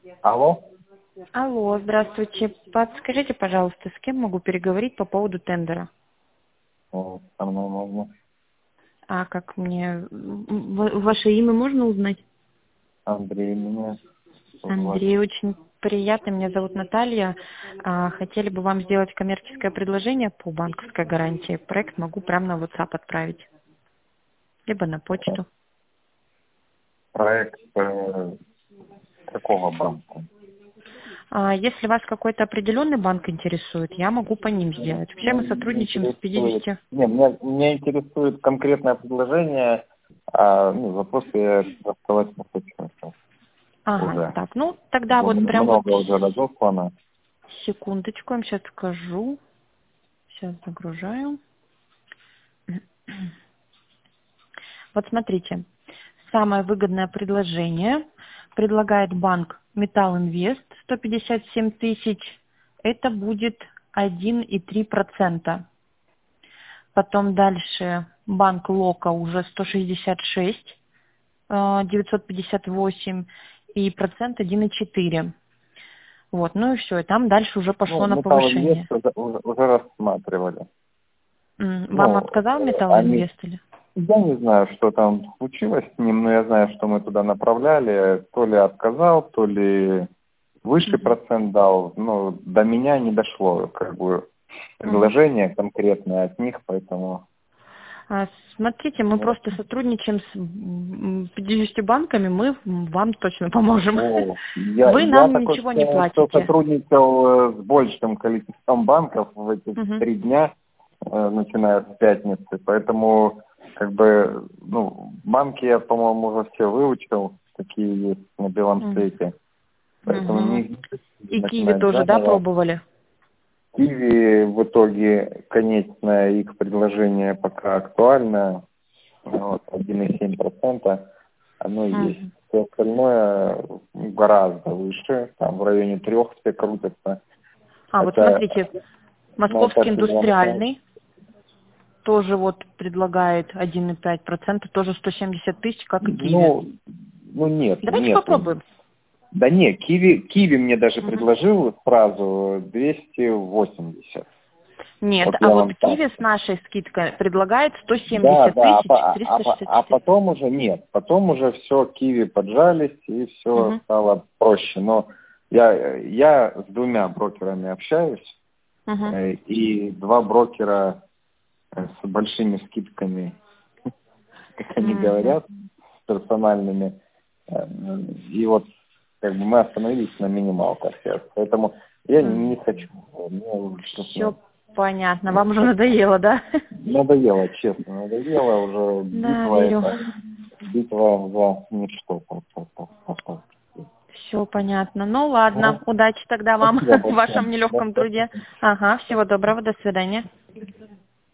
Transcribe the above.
Алло? Алло, здравствуйте. Подскажите, пожалуйста, с кем могу переговорить по поводу тендера? О, со мной можно. А как мне... Ваше имя можно узнать? Андрей меня звать. Андрей, очень приятно. Меня зовут Наталья. Хотели бы вам сделать коммерческое предложение по банковской гарантии. Проект могу прямо на WhatsApp отправить. Либо на почту. Проект какого банка? Если вас какой-то определенный банк интересует, я могу по ним сделать. Вообще мы сотрудничаем с 50... Не, меня интересует конкретное предложение, вопросы я рассказать не хочу Ага, уже. так, ну тогда вот прям вот Много уже разослано. секундочку, я вам сейчас скажу. Сейчас загружаю. Вот смотрите, самое выгодное предложение предлагает банк Металл Инвест 157 тысяч. Это будет 1,3%. Потом дальше банк Лока уже 166 958 и процент 1,4. Вот, ну и все, и там дальше уже пошло на Металл Инвест повышение. уже рассматривали. Вам отказал Металл Они... Инвест или? Я не знаю, что там случилось с ним, но я знаю, что мы туда направляли. То ли отказал, то ли выше процент дал. Но до меня не дошло, предложение конкретное от них, поэтому... Смотрите, мы просто сотрудничаем с 50 банками, мы вам точно поможем. Вы Я нам такой, ничего не что платите. сотрудничал с большим количеством банков в эти 3 дня, начиная с пятницы, поэтому банки я, по-моему, уже все выучил, какие есть на белом свете. Поэтому И Киви тоже, да, пробовали? Киви в итоге конечное их предложение пока актуально, 1,7%, оно есть. Все остальное гораздо выше, там в районе 3 все крутятся. Вот смотрите, Московский индустриальный тоже вот предлагает 1,5%, тоже 170 тысяч, как и Киви. Нет. Давайте попробуем. Да нет, Киви мне даже предложил сразу 280. Нет, вот Киви с нашей скидкой предлагает 170 тысяч 364. А потом уже нет, потом уже все Киви поджались и все стало проще. Но я с 2 брокерами общаюсь, и 2 брокера с большими скидками, как они говорят, персональными. И вот мы остановились на минималках сейчас. Поэтому я не хочу. Все понятно. Вам уже надоело, да? Надоело, честно, уже битва за ничто. Все понятно. Ну ладно, удачи тогда вам в вашем нелегком труде. Ага, всего доброго, до свидания.